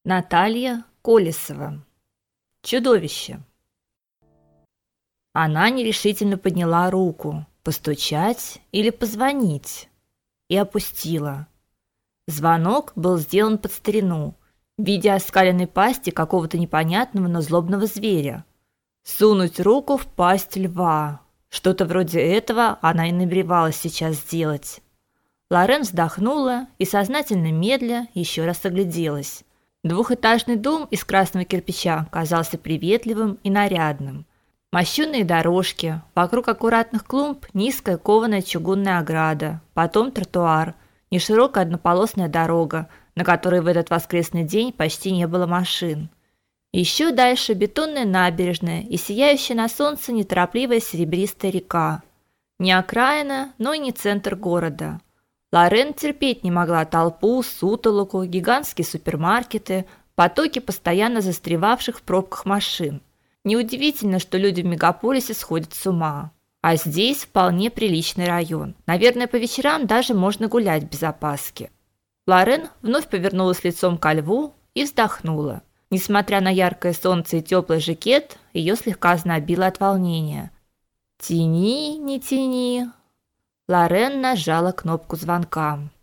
Наталья Колесова. Чудовище. Она нерешительно подняла руку, постучать или позвонить, и опустила. Звонок был сделан под старину, в виде оскаленной пасти какого-то непонятного, но злобного зверя. Сунуть руку в пасть льва. Что-то вроде этого она и намеревалась сейчас сделать. Лорен вздохнула и сознательно медля еще раз огляделась. Двухэтажный дом из красного кирпича казался приветливым и нарядным. Мощёные дорожки, вокруг аккуратных клумб низкая кованая чугунная ограда, потом тротуар, неширокая однополосная дорога, на которой в этот воскресный день почти не было машин. Еще дальше бетонная набережная и сияющая на солнце неторопливая серебристая река. Не окраина, но и не центр города. Лорен терпеть не могла толпу, сутолоку, гигантские супермаркеты, потоки постоянно застревавших в пробках машин. Неудивительно, что люди в мегаполисе сходят с ума. А здесь вполне приличный район. Наверное, по вечерам даже можно гулять без опаски. Лорен вновь повернулась лицом ко льву и вздохнула. Несмотря на яркое солнце и теплый жакет, ее слегка знобило от волнения. Тяни, не тяни. Лорен нажала кнопку звонка.